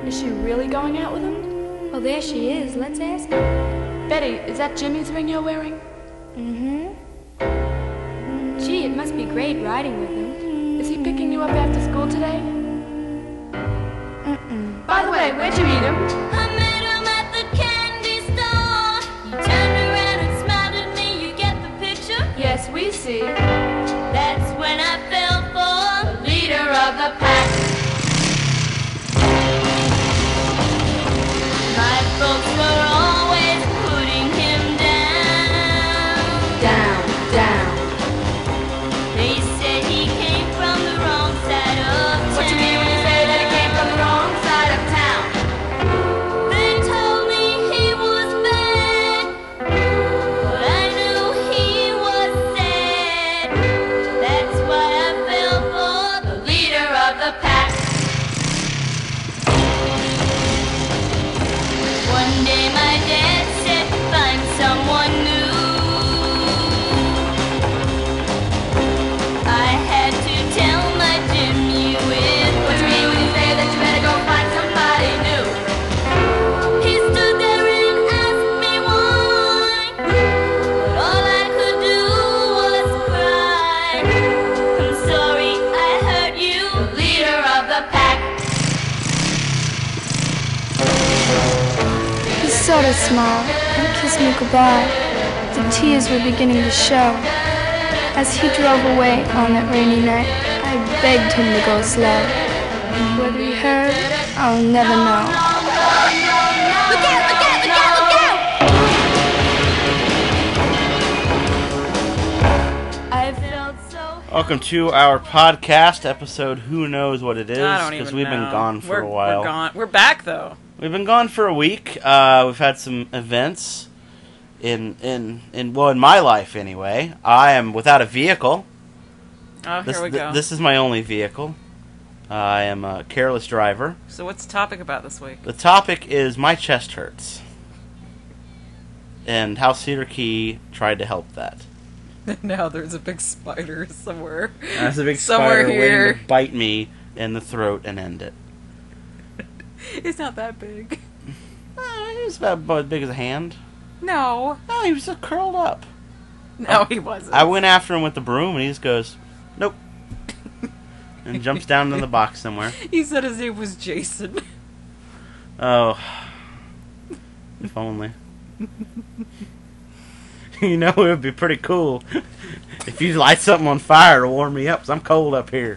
Is she really going out with him? Well, there she is. Let's ask her. Betty, is that Jimmy's ring you're wearing? Mm-hmm. Gee, it must be great riding with him. Is he picking you up after school today? Mm-mm. By the way, where'd you meet him? I met him at the candy store. He turned around and smiled at me. You get the picture? Yes, we see. That's when I fell for the leader of the pack. My folks were always putting him down. Down, down. They said he came from the wrong side of town. What you mean when you say that he came from the wrong side of town? They told me he was bad, but I knew he was sad. That's why I fell for the leader of the pack. One day my dad said, find someone new. I had to tell my Jim you with What you mean when you say that you better go find somebody new? He stood there and asked me why, but all I could do was cry. I'm sorry I hurt you, leader of the pack. He sort of smiled and kissed me goodbye. The tears were beginning to show. As he drove away on that rainy night, I begged him to go slow. Whether he heard, I'll never know. Look out, look out, look out, look out! I felt so Welcome to our podcast episode. Who knows what it is? I don't Because even we've know. been gone for a while. We're gone. We're back though. We've been gone for a week. We've had some events in my life anyway. I am without a vehicle. Oh, here we go. This is my only vehicle. I am a careless driver. So what's the topic about this week? The topic is my chest hurts, and how Cedar Key tried to help that. Now there's a big spider somewhere. There's a big Somewhere spider here. waiting to bite me in the throat and end it. It's not that big. He was about as big as a hand. No. No, he was just curled up. No, he wasn't. I went after him with the broom, and he just goes, nope. And jumps down in the box somewhere. He said his name was Jason. Oh. If only. You know, it would be pretty cool if you light something on fire to warm me up, because I'm cold up here.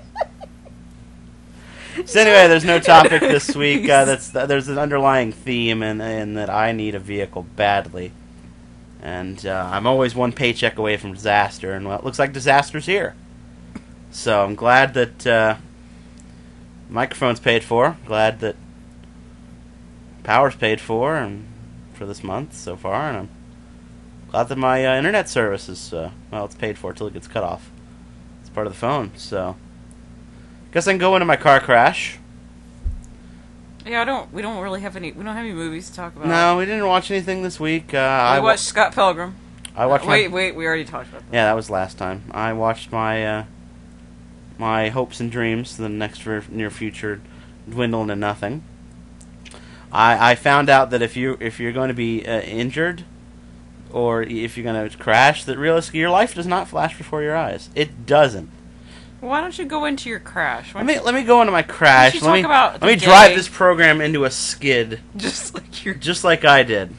So anyway, there's no topic this week. There's an underlying theme in that I need a vehicle badly. And I'm always one paycheck away from disaster, and well, it looks like disaster's here. So I'm glad that microphone's paid for. Glad that power's paid for and for this month so far, and I'm glad that my internet service is it's paid for till it gets cut off. It's part of the phone, so guess I can go into my car crash. Yeah, we don't have any movies to talk about. No, we didn't watch anything this week. I watched Scott Pilgrim. I watched. Wait, we already talked about that. Yeah, that was last time. I watched my my hopes and dreams for the next near future dwindle into nothing. I found out that if you're going to be injured, or if you're going to crash, that realistically your life does not flash before your eyes. It doesn't. Why don't you go into your crash? Let me go into my crash. Let me drive this program into a skid. Just like I did.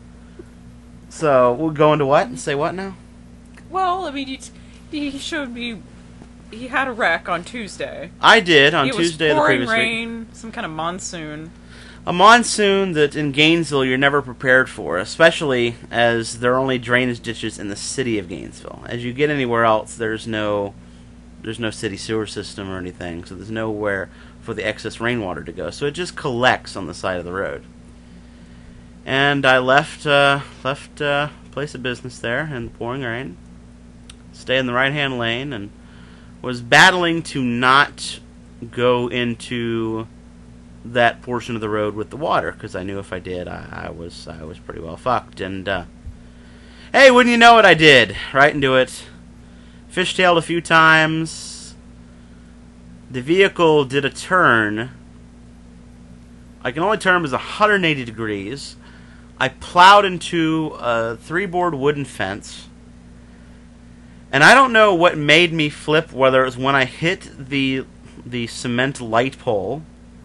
So we'll go into what and say what now? Well, I mean, he showed me he had a wreck on Tuesday. I did on Tuesday the previous week. Rain, some kind of monsoon. A monsoon that in Gainesville you're never prepared for, especially as there are only drainage ditches in the city of Gainesville. As you get anywhere else, there's no city sewer system or anything, so there's nowhere for the excess rainwater to go. So it just collects on the side of the road. And I left place of business there in the pouring rain, stay in the right-hand lane, and was battling to not go into that portion of the road with the water, because I knew if I did, I was pretty well fucked. And hey, wouldn't you know what I did? Right into it. Fishtailed a few times. The vehicle did a turn I can only turn them as 180 degrees. I plowed into a 3-board wooden fence. And I don't know what made me flip, whether it was when I hit the cement light pole,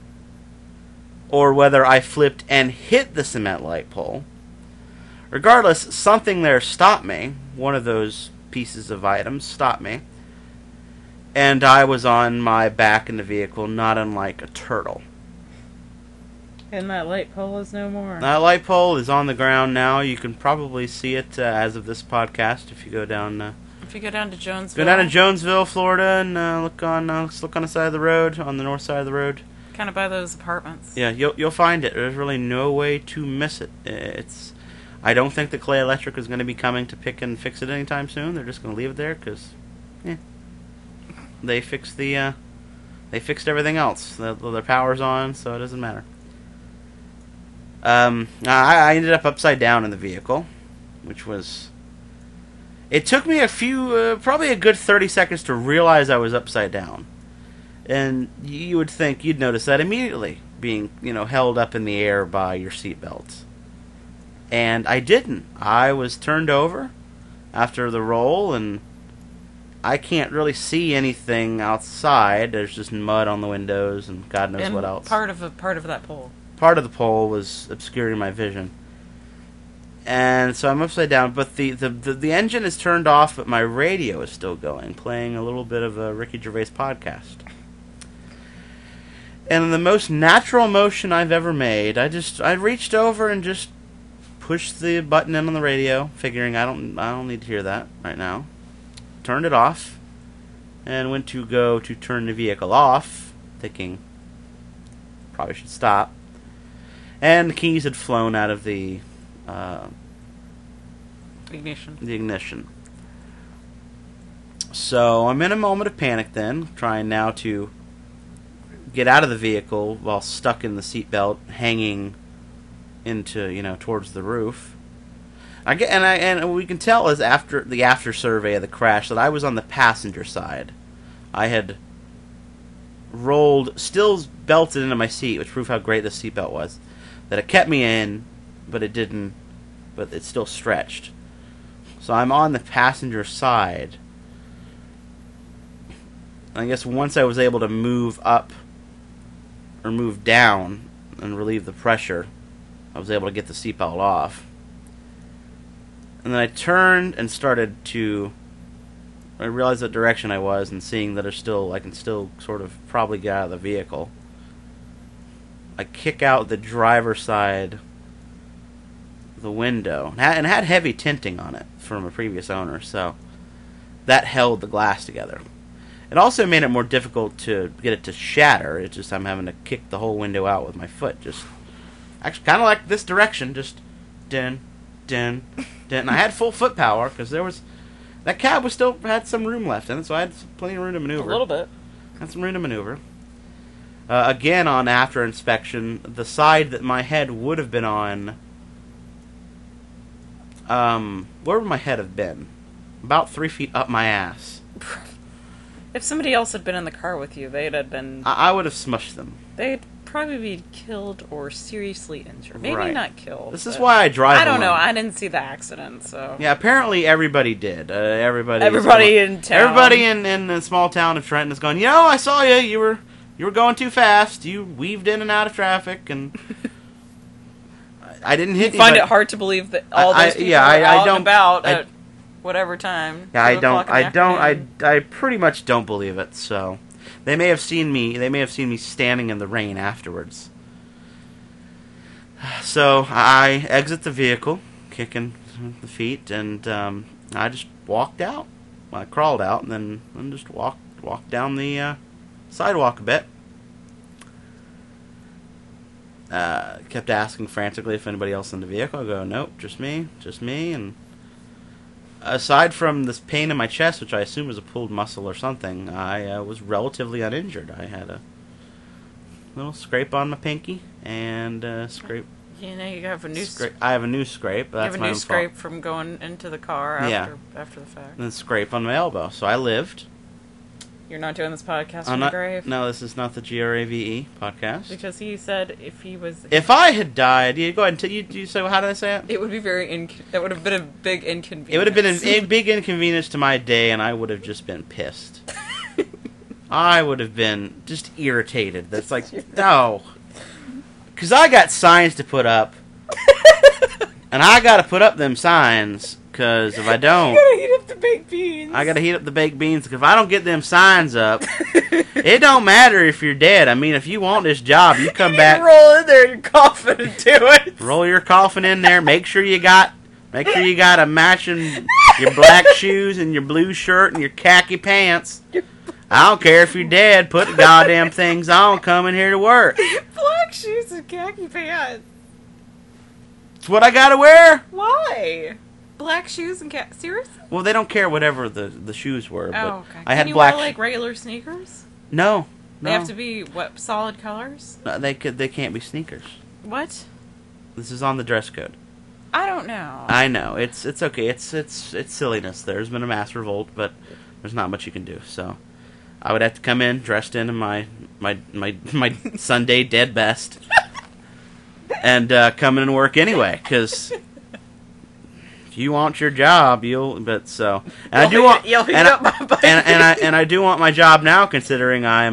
or whether I flipped and hit the cement light pole. Regardless, something there stopped me. One of those pieces of items stopped me. And I was on my back in the vehicle, not unlike a turtle. And that light pole is no more. That light pole is on the ground now. You can probably see it as of this podcast if you go down. If you go down to Jonesville. Go down to Jonesville, Florida, and look on the side of the road, on the north side of the road. Kind of by those apartments. Yeah, you'll find it. There's really no way to miss it. I don't think the Clay Electric is going to be coming to pick and fix it anytime soon. They're just going to leave it there because, they fixed they fixed everything else. Their power's on, so it doesn't matter. I ended up upside down in the vehicle, which was... It took me probably a good 30 seconds to realize I was upside down. And you would think you'd notice that immediately, being, held up in the air by your seatbelts. And I didn't. I was turned over after the roll, and I can't really see anything outside. There's just mud on the windows, and God knows what else. Part of that pole. Part of the pole was obscuring my vision. And so I'm upside down, but the engine is turned off, but my radio is still going, playing a little bit of a Ricky Gervais podcast. And in the most natural motion I've ever made, I reached over and just pushed the button in on the radio, figuring I don't need to hear that right now. Turned it off, and went to go to turn the vehicle off, thinking probably should stop. And the keys had flown out of the ignition. So I'm in a moment of panic then, trying now to get out of the vehicle while stuck in the seatbelt, hanging into, towards the roof. And we can tell as after the after survey of the crash that I was on the passenger side. I had rolled, still belted into my seat, which proved how great the seatbelt was. That it kept me in, but it didn't, but it still stretched. So I'm on the passenger side. I guess once I was able to move up, or move down, and relieve the pressure, I was able to get the seatbelt off. And then I turned and started to... I realized the direction I was, and seeing that I can still sort of probably get out of the vehicle. I kick out the driver's side the window, and had heavy tinting on it from a previous owner, so that held the glass together. It also made it more difficult to get it to shatter. It's just I'm having to kick the whole window out with my foot, just actually kind of like this direction, just din, din, din. And I had full foot power because that cab still had some room left in it, so I had plenty of room to maneuver. A little bit. Had some room to maneuver. Again, on after inspection, the side that my head would have been on, where would my head have been? About 3 feet up my ass. If somebody else had been in the car with you, they'd have been... I would have smushed them. They'd probably be killed or seriously injured. Maybe Right. not killed. This is why I drive I don't know. alone. I didn't see the accident, so... Yeah, apparently everybody did. Everybody in town. Everybody in the small town of Trenton is going, I saw you. You were going too fast. You weaved in and out of traffic, and I didn't hit you. Find it hard to believe that all those people were out and about at whatever time. Yeah, 2 o'clock in the afternoon. I pretty much don't believe it. So they may have seen me standing in the rain afterwards. So I exit the vehicle, kicking the feet, and I just walked out. I crawled out and then just walked down the sidewalk a bit. Kept asking frantically if anybody else in the vehicle. I go, nope, just me. And aside from this pain in my chest, which I assume was a pulled muscle or something, I was relatively uninjured. I had a little scrape on my pinky and scrape. You have a new scrape. I have a new scrape. That's You have a my new own scrape fault. from going into the car after the fact. And a scrape on my elbow. So I lived. You're not doing this podcast I'm from not. the grave? No, this is not the GRAVE podcast. Because he said if he was... If I had died, you go ahead and you say, how did I say it? It would be it would have been a big inconvenience. It would have been a big inconvenience to my day, and I would have just been pissed. I would have been just irritated. That's like, no. Because I got signs to put up. And I got to put up them signs, because if I don't... You gotta heat up the baked beans. I got to heat up the baked beans, because if I don't get them signs up, it don't matter if you're dead. I mean, if you want this job, you come back... roll in there and your coffin and do it. Roll your coffin in there. Make sure you got a matching your black shoes and your blue shirt and your khaki pants. I don't care if you're dead. Put the goddamn things on. Come in here to work. Black shoes and khaki pants. It's what I gotta wear. Why? Black shoes and khaki... Seriously? Well, they don't care whatever the shoes were. But Oh, okay. I had Can you black. wear, like, regular sneakers? No. They have to be, what, solid colors? No, they can't be sneakers. What? This is on the dress code. I don't know. I know it's okay. It's silliness. There's been a mass revolt, but there's not much you can do. So I would have to come in dressed in my Sunday dead best, and come in and work anyway. Because if you want your job, you'll. But so, and I do want. You'll heat And up my butt. I do want my job now, considering I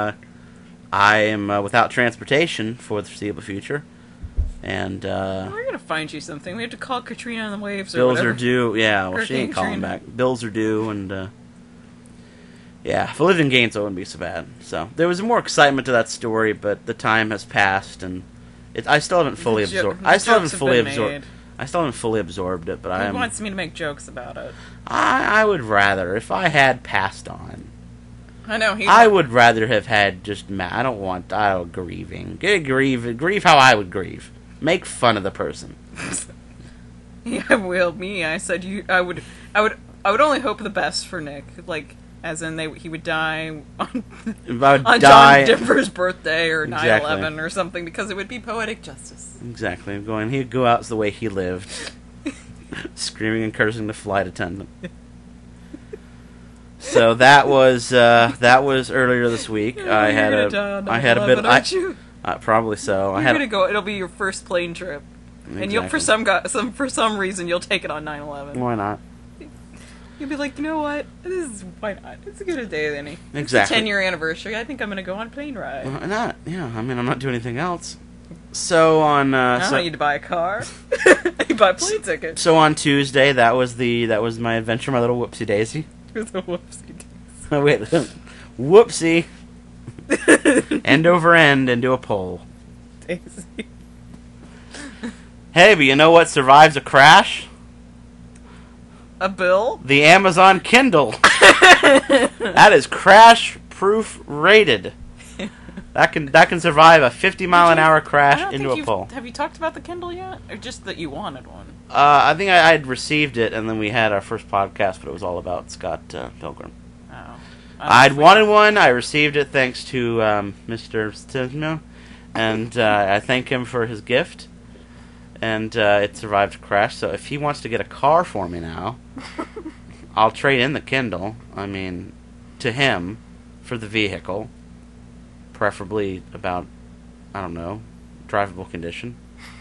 am without transportation for the foreseeable future. And We're gonna find you something. We have to call Katrina on the waves or bills whatever. are due. Yeah, well, she Hurricane ain't calling Katrina. back. Bills are due, and yeah, if I lived in Gainesville, it wouldn't be so bad. So there was more excitement to that story, but the time has passed, and I still haven't fully absorbed. I still haven't fully absorbed. I still haven't fully absorbed it, but He wants me to make jokes about it. I would rather, if I had passed on, I know he. I would rather have had just. I don't want grieving. Grieve how I would grieve. Make fun of the person. Yeah, well, me. I said you. I would only hope the best for Nick. Like, as in he would die on If I would on die, John Denver's birthday or Exactly. 9/11 or something, because it would be poetic justice. exactly. He'd go out the way he lived, screaming and cursing the flight attendant. So that was earlier this week. I had You're gonna die on I had a 9/11, bit. aren't you? Probably so. You're gonna go. It'll be your first plane trip, and you'll for some reason you'll take it on 9/11. Why not? You'll be like, you know what? Why not? It's a good day, Lenny. Exactly. It's a 10-year anniversary. I think I'm gonna go on a plane ride. Why not? Yeah. I mean, I'm not doing anything else. So on. I don't need to buy a car. You buy a plane ticket. So on Tuesday, that was my adventure, my little whoopsie daisy. It's a whoopsie. Oh, wait, whoopsie. End over end into a pole. Daisy. Hey, but you know what survives a crash? A bill? The Amazon Kindle. That is crash-proof rated. That can survive a 50-mile-an-hour I crash don't into think a pole. Have you talked about the Kindle yet, or just that you wanted one? I think I had received it, and then we had our first podcast, but it was all about Scott Pilgrim. Oh, I'd wanted one. I received it thanks to Mr. Stisno, and I thank him for his gift. And it survived a crash. So if he wants to get a car for me now, I'll trade in the Kindle. I mean, to him for the vehicle, preferably about, I don't know, drivable condition.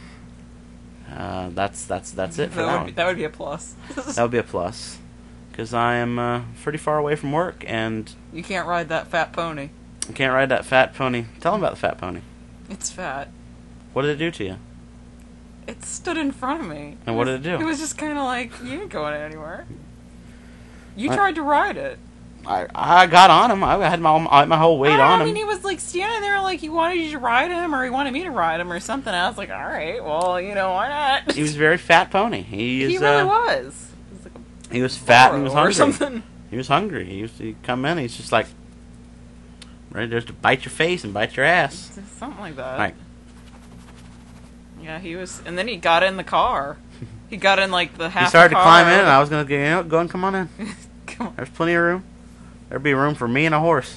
That's it for that one. That would be a plus. That would be a plus. Because I am pretty far away from work, and You can't ride that fat pony. I can't ride that fat pony. Tell him about the fat pony. It's fat. What did it do to you? It stood in front of me. And what did it do? It was just kind of like, you ain't going anywhere. You I- tried to ride it. I got on him. I had my whole weight on I him. mean, he was like standing there like he wanted you to ride him, or he wanted me to ride him, or something. I was like, all right, well, why not? He was a very fat pony. He really was. He was like a He was fat and he was burro or hungry. something. He was hungry. He'd come in. He's just like ready just to bite your face and bite your ass. Something like that. Like, Yeah, he was, and then he got in the car. He got in like the half. he started the to car. climb in, and I was gonna go and come on in. Come on. There's plenty of room. There'd be room for me and a horse.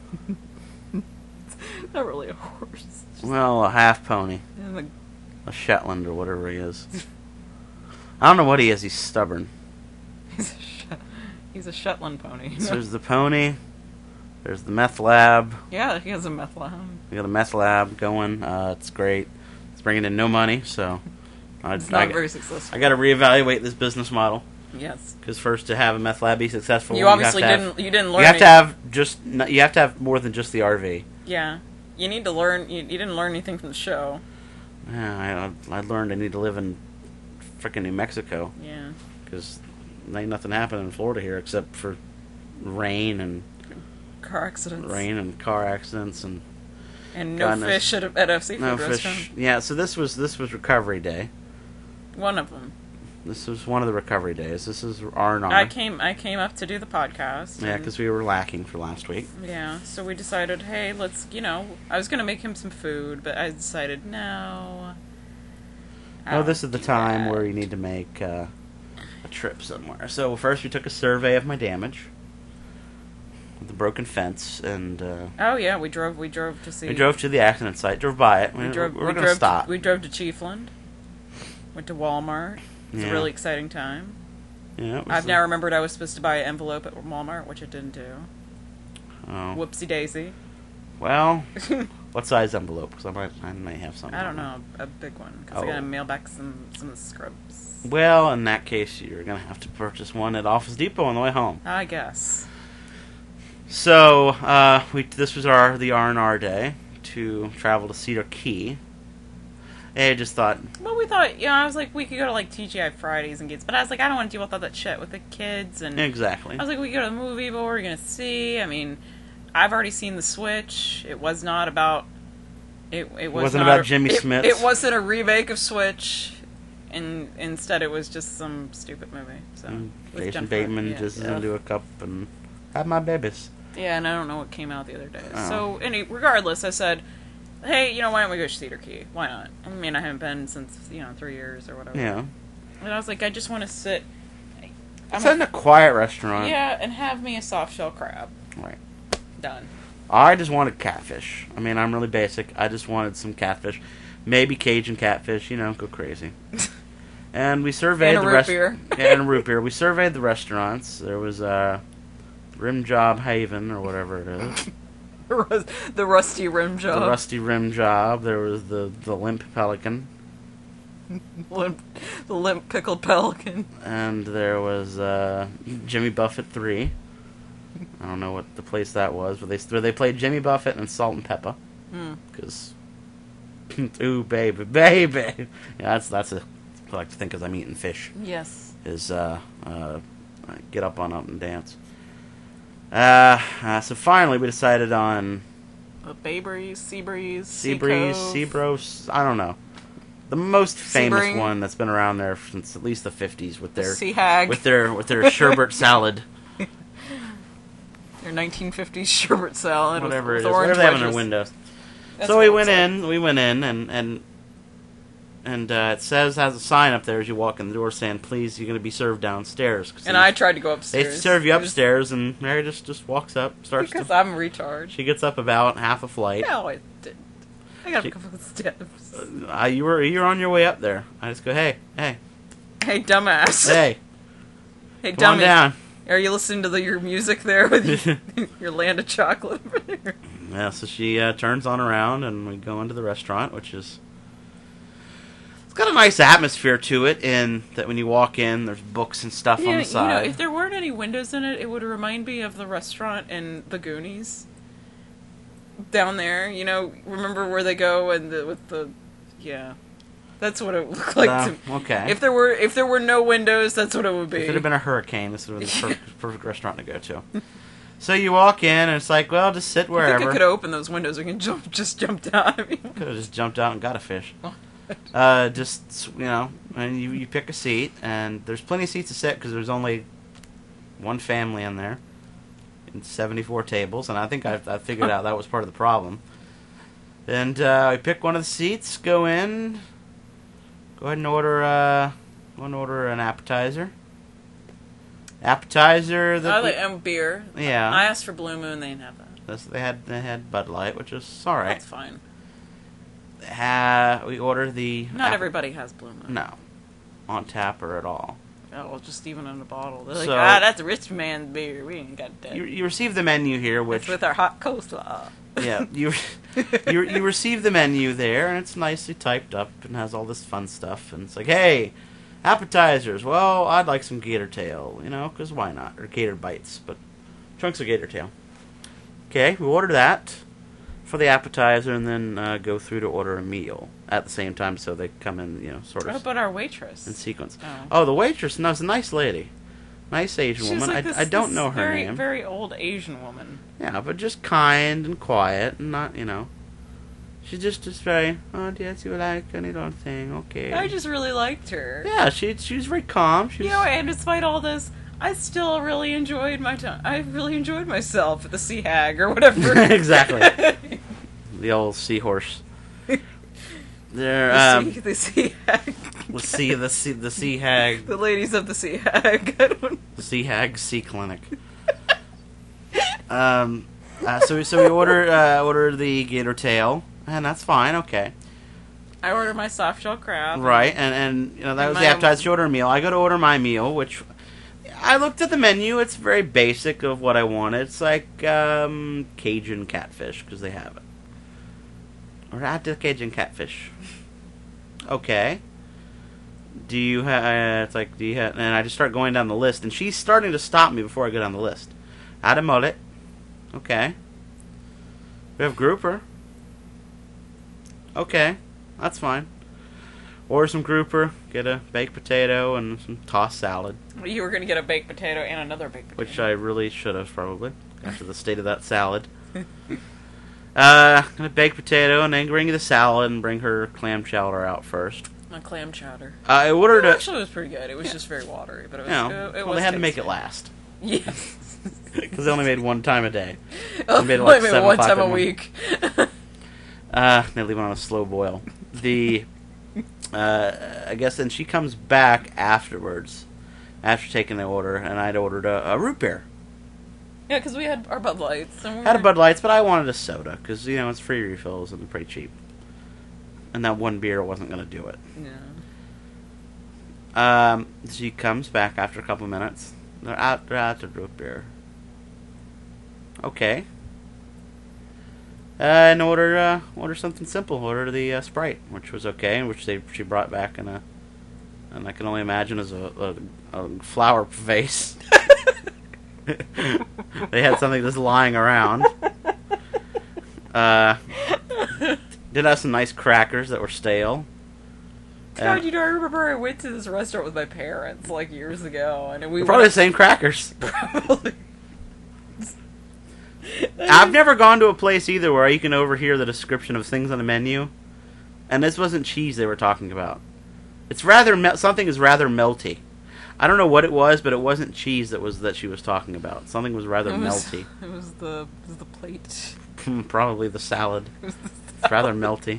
Not really a horse. Well, a half pony, And the, a Shetland or whatever he is. I don't know what he is. He's stubborn. he's a Shetland pony. So there's the pony, There's the meth lab. Yeah, he has a meth lab. We got a meth lab going. It's great. It's bringing in no money, so It's not very successful. I got to reevaluate this business model. Yes. Because first, to have a meth lab be successful, You obviously didn't learn. You have to have you have to have more than just the RV. Yeah. You need to learn. You didn't learn anything from the show. Yeah, I learned I need to live in frickin' New Mexico. Yeah. Because ain't nothing happening in Florida here except for rain and Car accidents. car accidents and no goodness. fish at a seafood no restaurant. fish. Yeah, so this was recovery day. One of them. This was one of the recovery days. This is R&R. I came up to do the podcast. Yeah, and- because we were lacking for last week. Yeah, so we decided, hey, let's, I was going to make him some food, but I decided, no. I Oh, don't this is the do time that. where you need to make a trip somewhere. So first we took a survey of my damage. The broken fence, and Oh, yeah, we drove to see... we drove to the accident site, drove by it. We were going to stop. We drove to Chiefland, went to Walmart. It was Yeah. a really exciting time. Yeah, it was I've now remembered I was supposed to buy an envelope at Walmart, which I didn't do. Oh. Whoopsie daisy. Well, what size envelope? Because I might have something. I don't know, a big one, because I Oh. got to mail back some scrubs. Well, in that case, you're going to have to purchase one at Office Depot on the way home. I guess. So, this was the R&R day to travel to Cedar Key. And I just thought, Well, we thought, I was like, we could go to, like, TGI Fridays and Gates, but I was like, I don't want to deal with all that shit with the kids, and exactly. I was like, we could go to the movie, but what we're going to see? I mean, I've already seen The Switch. It was not about... It wasn't not about Jimmy Smits. It wasn't a remake of Switch, and instead it was just some stupid movie. So with Jason Jennifer- Bateman yeah, just yeah. into a cup and had my babies. Yeah, and I don't know what came out the other day. Oh. So, regardless, I said, hey, why don't we go to Cedar Key? Why not? I mean, I haven't been since, 3 years or whatever. Yeah. And I was like, I just want to sit... It's in a quiet restaurant. Yeah, and have me a soft shell crab. Right. Done. I just wanted catfish. I mean, I'm really basic. I just wanted some catfish. Maybe Cajun catfish, go crazy. And we surveyed And a the root beer. Yeah, and a root beer. We surveyed the restaurants. There was Rim Job Haven, or whatever it is. The rusty rim job. The Rusty Rim Job. There was the Limp Pelican. The limp pickled pelican. And there was Jimmy Buffett 3. I don't know what the place that was, but they played Jimmy Buffett and Salt and Pepper. Because, ooh, baby. Yeah, that's what I like to think as I'm eating fish. Yes. Is get up and dance. So finally we decided on Bay Breeze, Sea Breeze, Seabreeze, I don't know. The most famous Sebring. one that's been around there since at least the 50s with their Sea Hag. with their sherbet salad. Their 1950s sherbet salad. Whatever with it is, orange whatever they have in their wedges. windows. That's So what we it went looks in, and it has a sign up there as you walk in the door saying, "Please, you're going to be served downstairs." And I tried to go they upstairs. serve you It was- upstairs, and Mary just walks up, starts Because to. I'm a retard. She gets up about half a flight. No, I didn't. I got She- a couple of steps. You're on your way up there. I just go, hey, Hey, dumbass. hey, Hey, come dummy. on down. Are you listening to your music there with your land of chocolate over there? Yeah, so she turns on around, and we go into the restaurant, which is. It's got a nice atmosphere to it, in that when you walk in, there's books and stuff on the side. if there weren't any windows in it, it would remind me of the restaurant in The Goonies. Down there, remember where they go and yeah. That's what it looked like to me. Okay. If there were no windows, that's what it would be. If it had been a hurricane, this would have been the perfect restaurant to go to. So you walk in, and it's like, well, just sit I wherever. think I could open those windows. We can just jump down. Could have just jumped out and got a fish. And you pick a seat, and there's plenty of seats to sit because there's only one family in there, and 74 tables, and I think I figured out that was part of the problem. And I pick one of the seats, go in, go ahead and order an appetizer. And beer. Yeah. I asked for Blue Moon. They didn't have that. They had Bud Light, which was all right. That's fine. We ordered the Not everybody has Blue Moon. No, on tap or at all. Oh, well, just even in a bottle. They're like, So- that's a rich man's beer. We ain't got that. You receive the menu here, It's which with our hot coleslaw. yeah, you receive the menu there, and it's nicely typed up and has all this fun stuff. And it's like, hey, appetizers. Well, I'd like some gator tail, because why not? Or gator bites, but chunks of gator tail. Okay, we order that for the appetizer, and then go through to order a meal at the same time, so they come in, sort What of about our waitress? in sequence. Oh. Oh, the waitress. No, it's a nice lady. Nice Asian She's woman. like this, I don't this know her very, name. very old Asian woman. Yeah, but just kind and quiet and not, She's just very, oh, yes, you like any little thing, okay. I just really liked her. Yeah, she was very calm. She was, And despite all this, I still really enjoyed my time. I really enjoyed myself at the Sea Hag or whatever. Exactly. The old seahorse. There, The Sea Hag. the sea hag, The ladies of the Sea Hag. I don't the sea hag sea clinic. So we order the gator tail, and that's fine, okay. I ordered my soft shell crab. Right, and that was the my- appetizer. You order a meal. I go to order my meal, which I looked at the menu. It's very basic of what I wanted. It's like Cajun catfish because they have it. Or add the Cajun catfish. Okay. Do you have? It's like, do you have? And I just start going down the list, and she's starting to stop me before I go down the list. Add a mullet. Okay. We have grouper. Okay, that's fine. Order some grouper, get a baked potato, and some tossed salad, You were going to get a baked potato and another baked potato. which I really should have probably after the state of that salad. Gonna baked potato, and then bring the salad and bring her clam chowder out first. A clam chowder. I ordered a. Actually, it was pretty good. It was just very watery, but it was. It Well, was they had to make tasty. it last Yeah. because they only made one time a day. Oh, made it like wait, 7 one o'clock time in a the morning. week. They leave it on a slow boil. I guess then she comes back afterwards, after taking the order, and I'd ordered a root beer. Yeah, because we had our Bud Lights. And we Had a were- Bud Lights, but I wanted a soda because it's free refills and they're pretty cheap. And that one beer wasn't going to do it. Yeah. She comes back after a couple minutes. They're out the root beer. Okay. And order something simple. Order the Sprite, which was okay, which she brought back and I can only imagine as a flower vase. They had something just lying around. Did have some nice crackers that were stale. God, I remember I went to this restaurant with my parents like years ago, and we Probably the went same crackers. probably. I've never gone to a place either where you can overhear the description of things on the menu, and this wasn't cheese they were talking about. It's rather something is rather melty. I don't know what it was, but it wasn't cheese that she was talking about. Something was rather melty. It was the plate. Probably the salad. It's rather melty.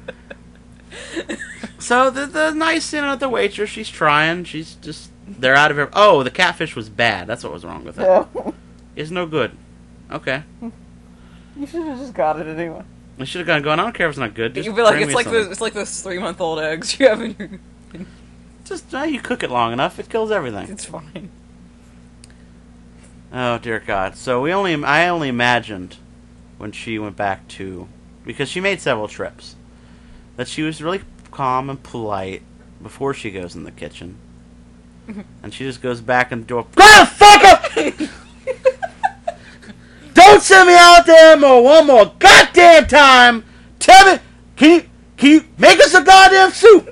So the nice, the waitress, she's trying. She's just they're out of her. Oh, the catfish was bad. That's what was wrong with it. It's no good. Okay. You should have just got it anyway. I should have gone. I don't care if it's not good. Just You'd be like, bring it's me like something. those 3-month-old eggs you have in your. Just you cook it long enough, it kills everything. It's fine. Oh dear God! So I only imagined when she went back to, because she made several trips, that she was really calm and polite before she goes in the kitchen, and she just goes back in the door. Motherfucker! Don't send me out there one more goddamn time. Tell me, can you make us a goddamn soup?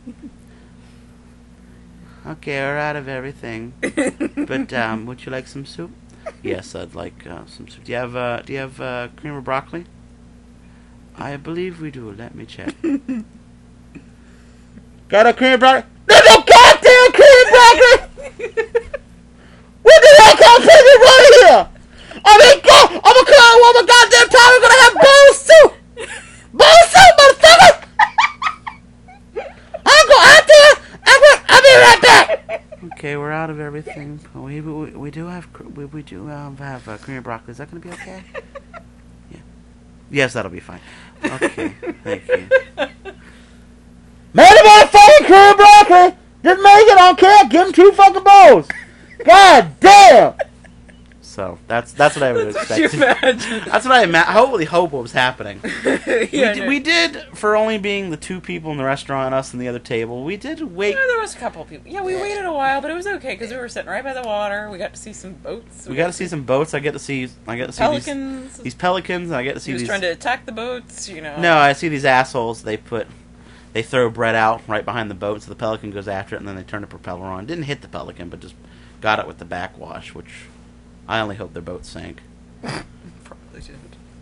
Okay, we're out of everything. But would you like some soup? Yes, I'd like some soup. Do you have cream of broccoli? I believe we do. Let me check. Got a cream of broccoli? There's no goddamn cream of broccoli! What the hell kind of thing is right here? I'm gonna call one more goddamn time. We're gonna have bowl soup. Bowl soup, motherfucker! I'll go out there. I'll be right back. Okay, we're out of everything. We do have cream of broccoli. Is that gonna be okay? Yeah. Yes, that'll be fine. Okay, thank you. Man, motherfucking cream of broccoli. Just make it on camp. Give him 2 fucking bowls. God damn. So that's what I would That's what you expect. imagine. That's what I hope what was happening. Yeah, We did, for only being the 2 people in the restaurant, us and the other table, we did wait. There was a couple of people. Yeah, we waited a while, but it was okay because we were sitting right by the water. We got to see some boats. We got to see some boats. I get to see pelicans. these pelicans, and I get to see He was these. trying to attack the boats, you know. No, I see these assholes. They throw bread out right behind the boat, so the pelican goes after it, and then they turn the propeller on. Didn't hit the pelican, but just got it with the backwash, which I only hope their boat sank. Probably did.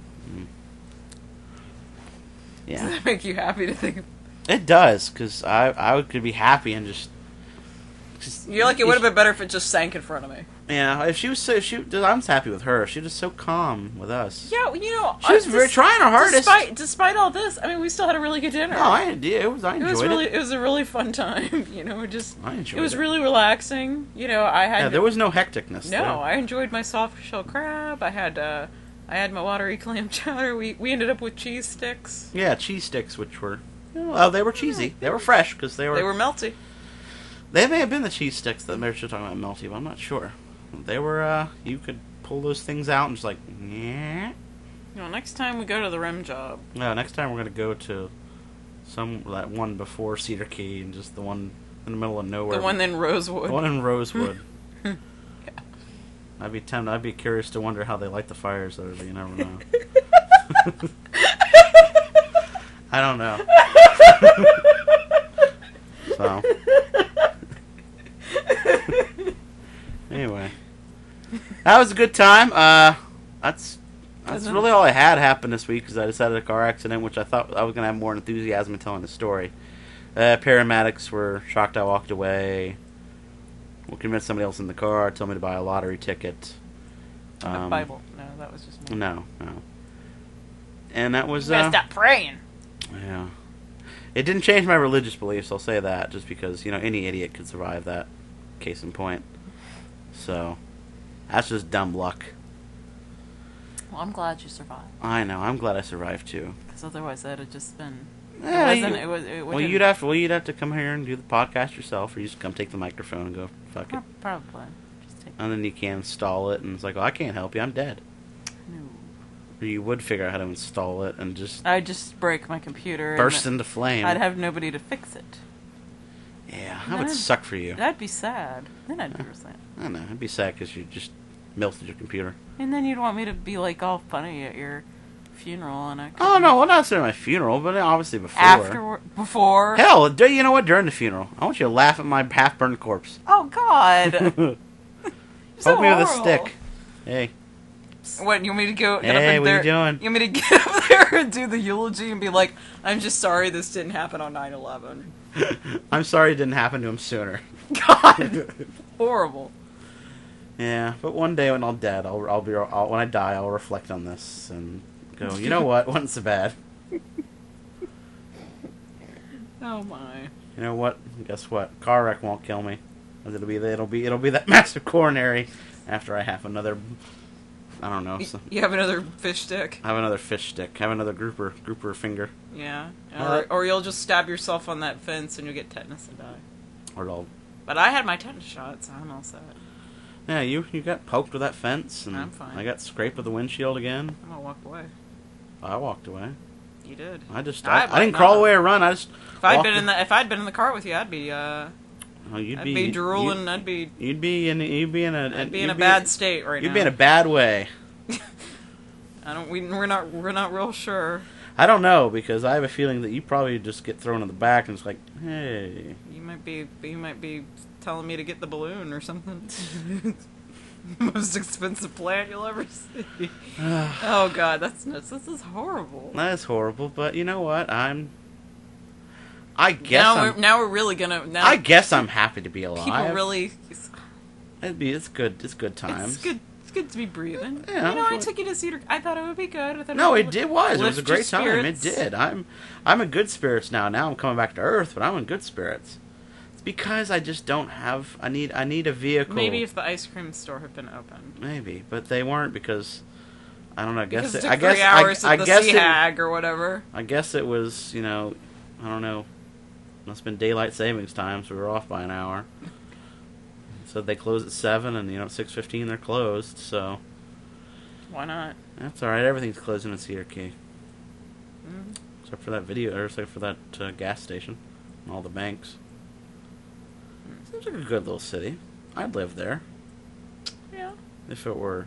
Does Yeah, that make you happy to think? it does, because could be happy and just. You're like, it would have been better if it just sank in front of me. Yeah, if she was I was happy with her. She was so calm with us. Yeah, you know, She was very trying her hardest. Despite all this, I mean, we still had a really good dinner. No, I enjoyed it. It was a really fun time. You know, I enjoyed it was it. really relaxing. You know, Yeah, there was no hecticness. No, there. I enjoyed my soft shell crab. I had my watery clam chowder. We ended up with cheese sticks. Yeah, cheese sticks, which were, they were cheesy. They were fresh because they were melty. They may have been the cheese sticks that Mary's talking about melty, but I'm not sure. They were. You could pull those things out and just like, yeah. You know, next time we go to the rim job. No, next time we're gonna go to that one before Cedar Key and just the one in the middle of nowhere. The one in Rosewood. The one in Rosewood. Yeah. I'd be curious to wonder how they light the fires there, but you never know. I don't know. So. Anyway. That was a good time. That's really all I had happen this week because I decided a car accident, which I thought I was going to have more enthusiasm in telling the story. Paramedics were shocked I walked away. We'll convince somebody else in the car, told me to buy a lottery ticket. The Bible. No, that was just me. No. And that was... You gotta stop praying. Yeah. It didn't change my religious beliefs, I'll say that, just because, any idiot could survive that, case in point. So, that's just dumb luck. Well, I'm glad you survived. I know, I'm glad I survived too. Because otherwise that'd have just been... Yeah, it wasn't... you'd have to come here and do the podcast yourself, or you just come take the microphone and go, fuck it. Probably. Just take And then you can't install it, and it's like, I can't help you, I'm dead. No. Or you would figure out how to install it and just I'd just break my computer. burst into flame. I'd have nobody to fix it. Yeah, that would suck for you. That'd be sad. Then I'd be sad. I don't know, it'd be sad because you just melted your computer. And then you'd want me to be like all funny at your funeral and I Oh no, well not at my funeral, but obviously before. Before. Hell, you know what? During the funeral, I want you to laugh at my half-burned corpse. Oh God. Poke me with a stick. Hey. What, you want me to get Hey, up in what there? you doing? You want me to get up there and do the eulogy and be like, I'm just sorry this didn't happen on 9/11. I'm sorry it didn't happen to him sooner. God. Horrible. Yeah, but one day when I'm dead, when I die, I'll reflect on this and go, you know what? Wasn't so bad. Oh my. You know what? Guess what? Car wreck won't kill me. It'll be that massive coronary after I have another. I don't know. You have another fish stick. I have another fish stick. I have another grouper finger. Yeah. Uh, Or you'll just stab yourself on that fence and you'll get tetanus and die. Or I'll. But I had my tetanus shot, so I'm all set. Yeah, you got poked with that fence, and I'm fine. I got scraped with the windshield again. I'm gonna walk away. I walked away. You did. I didn't might crawl not. away or run. I just. If I'd been in the car with you, I'd be You'd I'd be drooling. You'd be in a bad state right now. You'd be in a bad way. We're not real sure. I don't know because I have a feeling that you probably just get thrown in the back and it's like, hey. You might be telling me to get the balloon or something. Most expensive plant you'll ever see. Oh God, that's nuts. This is horrible. That is horrible, but you know what? I guess we're really gonna. Now I guess I'm happy to be alive. people really. It's good. It's good times. It's good to be breathing. Yeah, I took you to Cedar. I thought it would be good. No, it was. It was a lift your great time. It spirits. did. I'm in good spirits now. Now I'm coming back to Earth, but I'm in good spirits. It's because I just don't have. I need a vehicle. Maybe if the ice cream store had been open. Maybe, but they weren't because I don't know. Because it took 3 hours at the Sea Hag or whatever. I guess it was. I don't know. Must have been daylight savings time, so we were off by an hour. Said they close at 7, and at 6:15 they're closed. So Why not? that's all right. Everything's closing in Cedar Key, Mm. except for that except for that gas station and all the banks. Seems like a good little city. I'd live there Yeah. if it were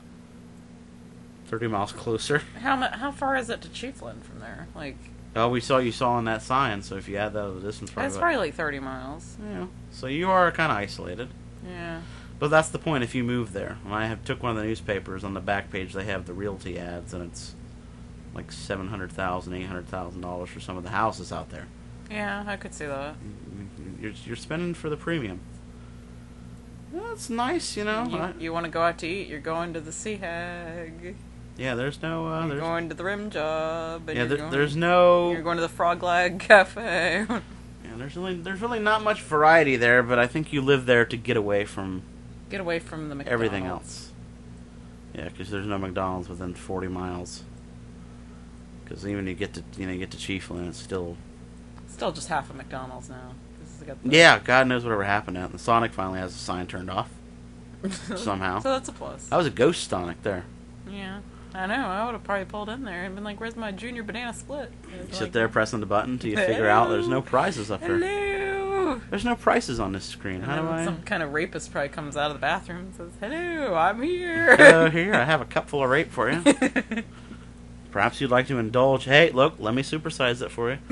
30 miles closer. How far is it to Chiefland from there? Like, Oh, you saw on that sign. So if you add that to the distance, it's probably like 30 miles. yeah. So you are kind of isolated. Yeah. But that's the point if you move there. When I took one of the newspapers, on the back page they have the realty ads, and it's like $700,000, $800,000 for some of the houses out there. Yeah, I could see that. You're spending for the premium. Well, it's nice, You want to go out to eat? You're going to the Sea Hag. Yeah, there's no. You're going to the Rim Job. And Yeah, you're going, there's no. You're going to the Frog Leg Cafe. Yeah, there's really not much variety there, but I think you live there to get away from Get away from the McDonald's. everything else. Yeah, because there's no McDonald's within 40 miles. Because even you get to Chiefland, it's still. Still just half a McDonald's now. This has got the- Yeah, God knows whatever happened to it. The Sonic finally has the sign turned off somehow. So that's a plus. That was a ghost Sonic there. Yeah. I know. I would have probably pulled in there and been like, "Where's my junior banana split?" And You it's sit like, there pressing the button till you figure out there's no prizes up there. Hello. There's no prices on this screen. And How do then I? some kind of rapist probably comes out of the bathroom and says, "Hello, I'm here." Here, I have a cup full of rape for you. Perhaps you'd like to indulge. Hey, look, let me supersize it for you.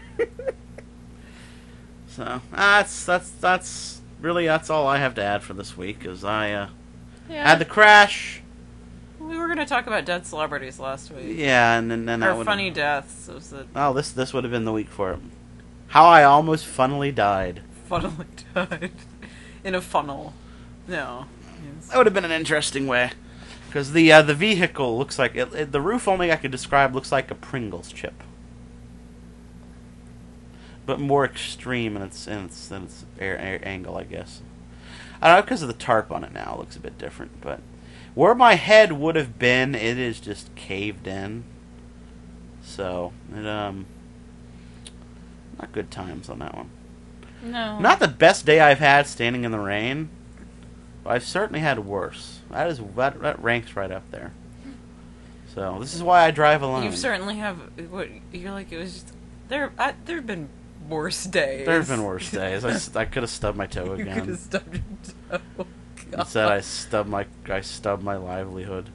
So that's really all I have to add for this week. Is I yeah. had the crash. We were going to talk about dead celebrities last week. Yeah, and then that Or would. funny deaths. Was it Oh, this would have been the week for it. How I almost funnily died. funnily died in a funnel? No. Yes. That would have been an interesting way. Because the vehicle looks like the roof only I could describe looks like a Pringles chip, but more extreme in its air angle, I guess. I don't know, because of the tarp on it now, it looks a bit different. But where my head would have been, it is just caved in. So not good times on that one. No. Not the best day I've had standing in the rain, but I've certainly had worse. That ranks right up there. So this is why I drive alone. You certainly have. What you're like? It was just there. There've been worse days. There's been worse days. I could have stubbed my toe You could again. have stubbed your toe. Instead, I stubbed my livelihood.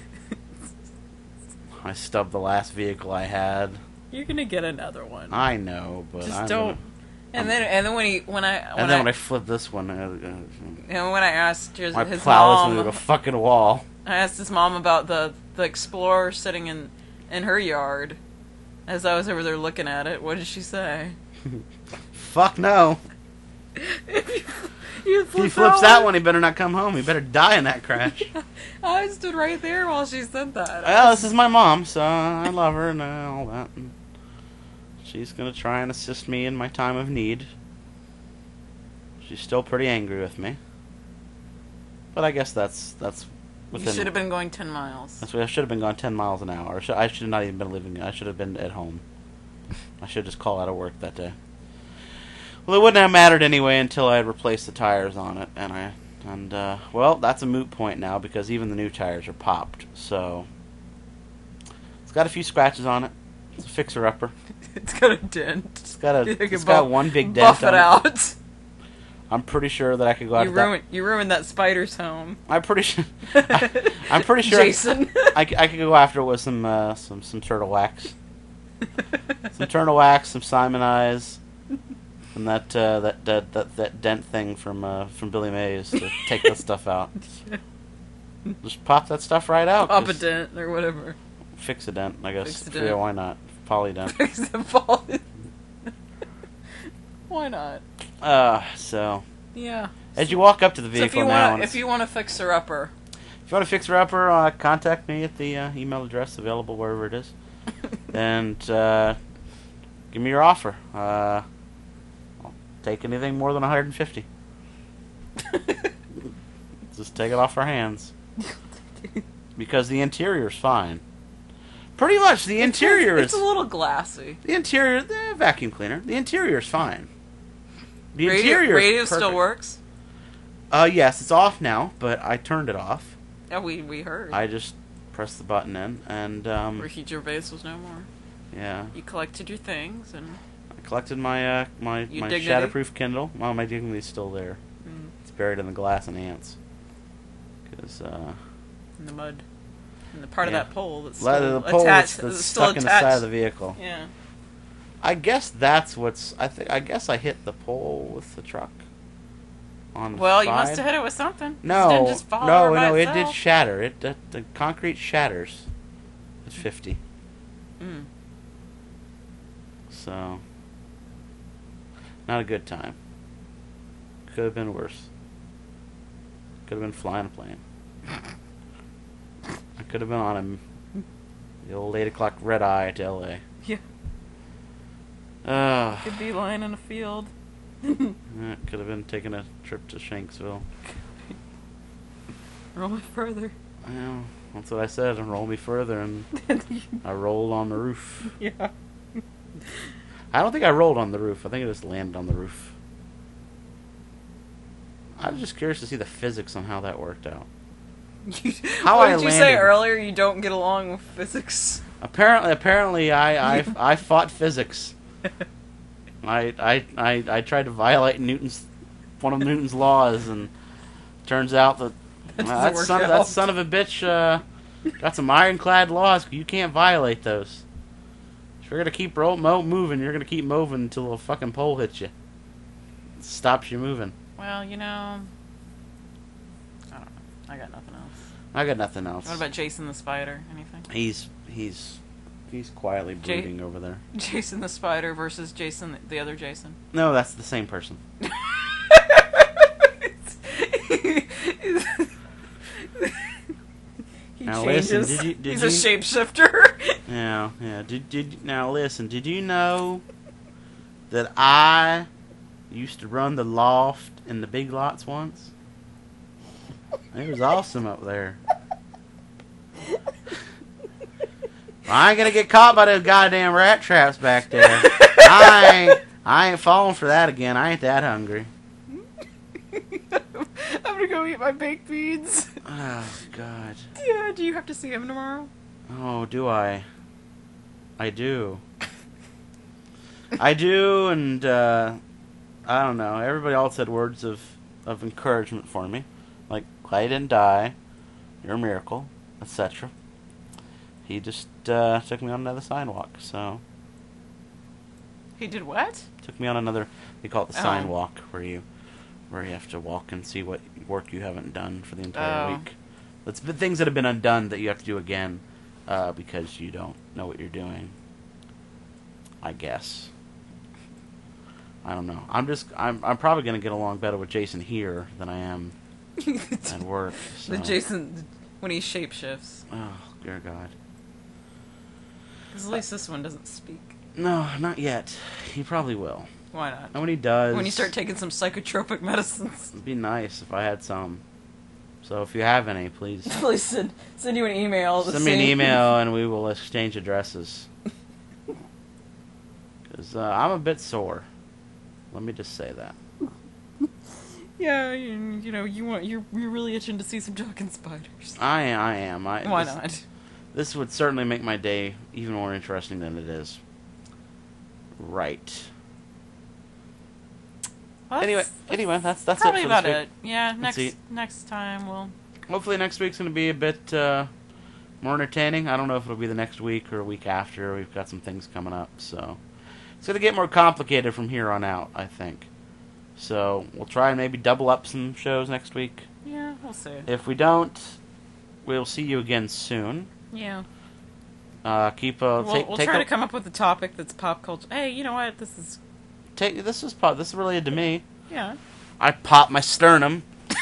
I stubbed the last vehicle I had. You're gonna get another one. I know, but Just I'm don't. gonna- And then when I flip this one, and when I asked his my plow is mom, into a fucking wall. I asked his mom about the Explorer sitting in her yard. As I was over there looking at it, what did she say? Fuck no. You If he flips that one, he better not come home. He better die in that crash. I stood right there while she said that. Well, this is my mom, so I love her and all that. And she's gonna try and assist me in my time of need. She's still pretty angry with me, but I guess that's You should have been going 10 miles. That's what I should have been going 10 miles an hour. I should have not even been living. I should have been at home. I should just call out of work that day. Well, it wouldn't have mattered anyway until I had replaced the tires on it, and well, that's a moot point now because even the new tires are popped. So it's got a few scratches on it. It's a fixer-upper. It's got a dent. It's got one big dent. Buff it on out. I'm pretty sure that I could go out. You ruined that spider's home. I'm pretty sure. I'm pretty sure. Jason. I could go after it with some turtle wax, some turtle wax, some Simonize, and that dent thing from Billy Mays to take that stuff out. Just pop that stuff right out. Pop a dent or whatever. Fix a dent, I guess. Fix a dent. Yeah, why not? Poly dent. Fix the poly. Why not? So Yeah. as you walk up to the So vehicle now, if you want to fix her upper, if you want to fix her upper, contact me at the email address available wherever it is, and give me your offer. I'll take anything more than 150. Just take it off our hands, because the interior's fine. Pretty much. The interior It's is... a little glassy. The interior... vacuum cleaner. The interior is fine. The interior Radio is still perfect. works. Yes, it's off now, but I turned it off. Yeah, we heard. I just pressed the button in, and Ricky Gervais was no more. yeah, You collected your things, and I collected my my dignity? shatterproof Kindle. Well, my dignity's still there. Mm. It's buried in the glass and ants. Because in the mud, and the part Yeah. of that pole that's the still pole attached. that's still stuck in the side attached. of the vehicle. Yeah. I guess that's what's. I guess I hit the pole with the truck. On the Well, you side. must have hit it with something. It No, didn't just fall no, over by no! It did itself. shatter. The concrete shatters at 50. Mm. So, not a good time. Could have been worse. Could have been flying a plane. I could have been on the old 8 o'clock red eye to LA. Yeah. Could be lying in a field. Could have been taking a trip to Shanksville. Roll it further. Well, that's what I said. And roll me further, and I rolled on the roof. Yeah. I don't think I rolled on the roof. I think I just landed on the roof. I'm just curious to see the physics on how that worked out. How what I did you say landed. earlier? You don't get along with physics. Apparently, I fought physics. I tried to violate one of Newton's laws, and turns out that That doesn't work that out. son of a bitch got some ironclad laws. You can't violate those. If you're gonna keep moving, you're gonna keep moving until a fucking pole hits you. It stops you moving. Well, you know, I don't know. I got nothing else. I got nothing else. What about Jason the Spider? Anything? He's quietly brooding over there. Jason the Spider versus Jason, the other Jason. No, that's the same person. He Now changes. listen, did He's you- a shapeshifter. Yeah. Now listen, did you know that I used to run the loft in the Big Lots once? It was awesome up there. I ain't gonna get caught by those goddamn rat traps back there. I ain't falling for that again. I ain't that hungry. I'm gonna go eat my baked beans. Oh God. Yeah, do you have to see him tomorrow? Oh, do I? I do. I do, and I don't know. Everybody else had words of encouragement for me, like "Glad you didn't die," "You're a miracle," etc. He just took me on another sidewalk. So He did what? took me on another. They call it the Oh. sign walk, where you have to walk and see what work you haven't done for the entire Oh. week. It's the things that have been undone that you have to do again because you don't know what you're doing. I guess. I don't know. I'm probably gonna get along better with Jason here than I am at work. So. The Jason when he shapeshifts. Oh dear God. Because at least this one doesn't speak. No, not yet. He probably will. Why not? And when he does, When you start taking some psychotropic medicines. it'd be nice if I had some. So if you have any, please Please send you an email. send me an email and we will exchange addresses. Because I'm a bit sore. Let me just say that. Yeah, you know, you're really itching to see some talking spiders. I am. Why not? This would certainly make my day even more interesting than it is. Right. Well, Anyway, that's probably it for about this it. Yeah, Let's see. next time we'll. Hopefully next week's going to be a bit more entertaining. I don't know if it'll be the next week or a week after. We've got some things coming up, so it's going to get more complicated from here on out, I think. So we'll try and maybe double up some shows next week. Yeah, we'll see. If we don't, we'll see you again soon. Yeah. We'll We'll try to come up with a topic that's pop culture. Hey, you know what? This is. This is related to me. Yeah. I popped my sternum.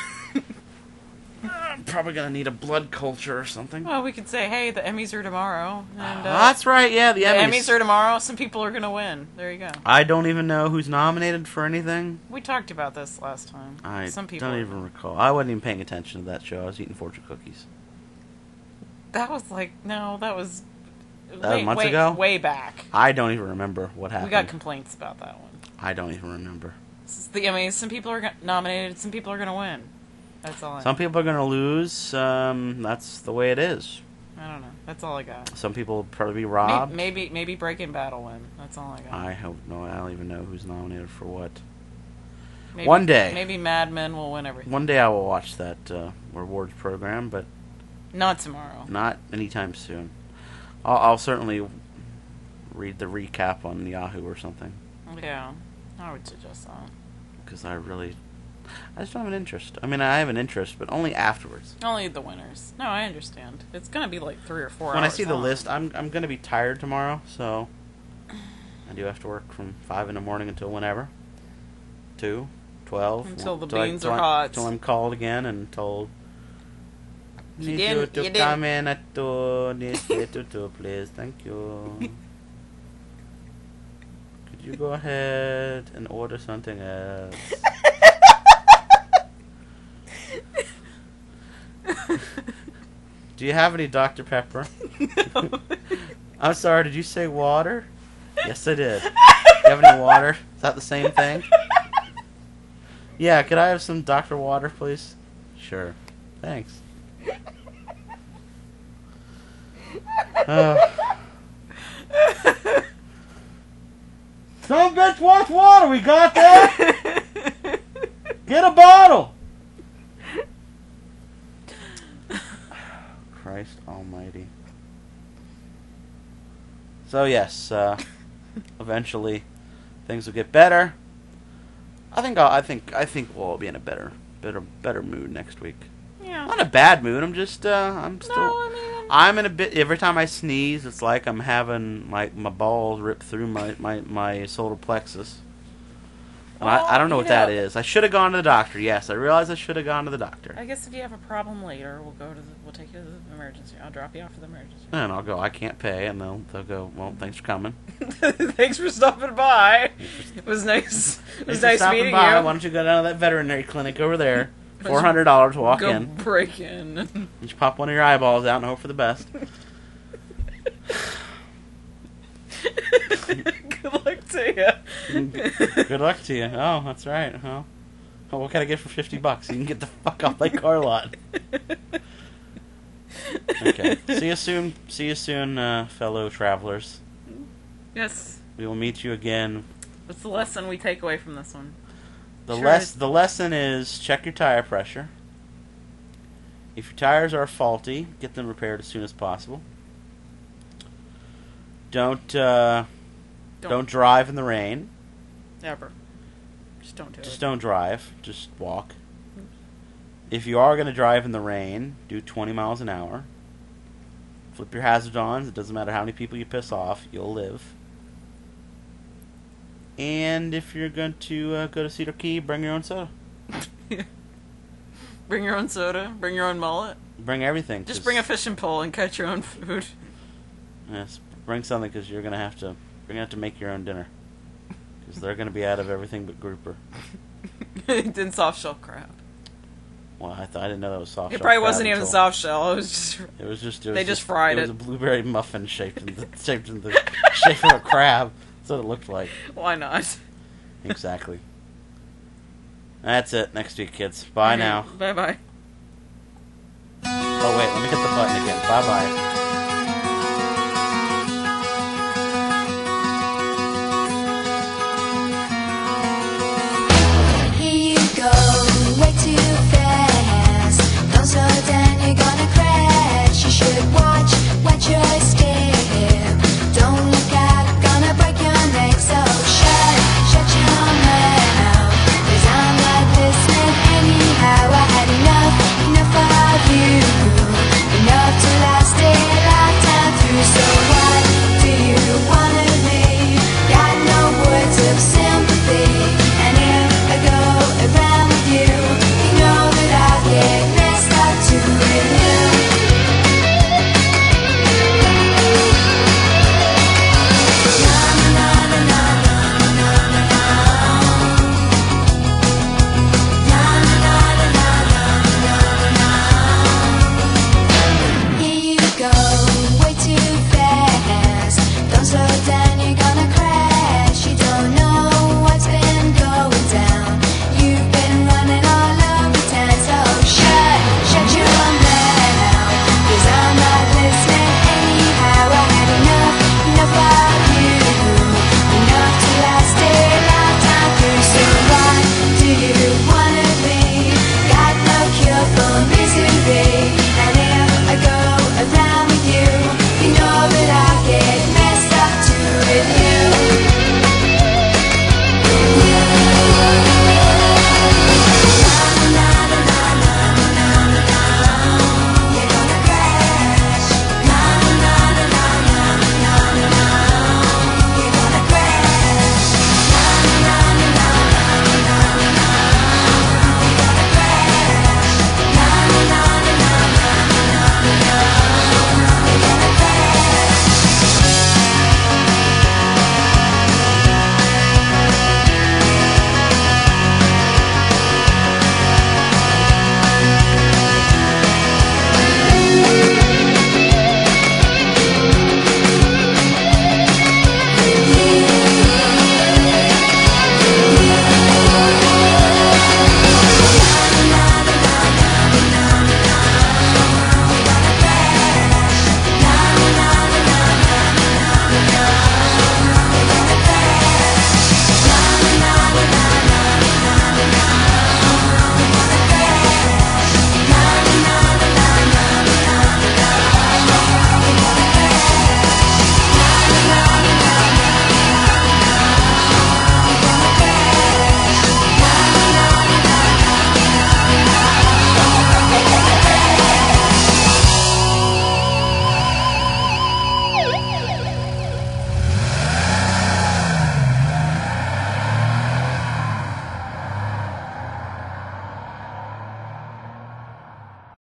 I'm probably gonna need a blood culture or something. Well, we could say, hey, the Emmys are tomorrow, and That's right. Yeah, the the Emmys. Emmys are tomorrow. Some people are gonna win. There you go. I don't even know who's nominated for anything. We talked about this last time. I Some people. don't even recall. I wasn't even paying attention to that show. I was eating fortune cookies. That was like no. That was months ago? Way back. I don't even remember what happened. We got complaints about that one. I don't even remember. Some people are nominated, some people are going to win. That's all I know. Some people are going to lose. That's the way it is. I don't know. That's all I got. Some people will probably be robbed. Maybe Breaking Bad will win. That's all I got. I hope no. I don't even know who's nominated for what. Maybe, One day. Maybe Mad Men will win everything. One day I will watch that rewards program, but Not tomorrow. not anytime soon. I'll certainly read the recap on Yahoo or something, Yeah, I would suggest that. because I just don't have an interest. I mean, I have an interest, but only afterwards. Only the winners. No, I understand. It's gonna be like 3 or 4 hours. When I see the long. list, I'm going to be tired tomorrow, so I do have to work from 5 in the morning until whenever. 2, 12. Until the beans are hot. Until I'm called again and told, You need didn't- you to you come in at 2, please, thank you. Could you go ahead and order something else? Do you have any Dr. Pepper? I'm sorry, did you say water? Yes, I did. Do you have any water? Is that the same thing? Yeah, could I have some Dr. Water, please? Sure. Thanks. Some bitch wants water, we got that? Get a bottle! Christ almighty. So yes, eventually things will get better. I think we'll all be in a better mood next week. Yeah. Not in a bad mood. I'm just I'm still. No, I mean. I'm in a bit. Every time I sneeze, it's like I'm having like my balls ripped through my solar plexus. And Well, I don't know you what that know- is. I should have gone to the doctor. Yes, I realize I should have gone to the doctor. I guess if you have a problem later, we'll take you to the emergency. I'll drop you off to the emergency. And I'll go. I can't pay, and they'll go. Well, thanks for coming. Thanks for stopping by. It was nice. It Thanks was for nice stopping meeting by. you. Why don't you go down to that veterinary clinic over there? $400 to walk Go in. break in. You just pop one of your eyeballs out and hope for the best. Good luck to you. Good luck to you. Oh, that's right. Oh, what can I get for $50? You can get the fuck off my car lot. Okay. See you soon, fellow travelers. Yes. We will meet you again. What's the lesson we take away from this one? The Sure. the lesson is check your tire pressure. If your tires are faulty, get them repaired as soon as possible. Don't drive in the rain. Ever. Just don't do Just it. don't drive. Just walk. If you are going to drive in the rain, do 20 miles an hour. Flip your hazards on. It doesn't matter how many people you piss off. You'll live. And if you're going to go to Cedar Key, bring your own soda. Bring your own soda. Bring your own mullet. Bring everything. Just 'cause- bring a fishing pole and catch your own food. Yes, bring something because you're gonna have to make your own dinner. Because they're gonna be out of everything but grouper. Then soft shell crab. Well, I didn't know that was soft. It shell probably crab wasn't even until- soft shell. It was just. It was just. They just fried It was it. a blueberry muffin shaped in the shape of a crab. That's what it looked like. Why not? Exactly. That's it. Next week, kids. Bye now. Bye bye. Oh wait, let me hit the button again. Bye bye.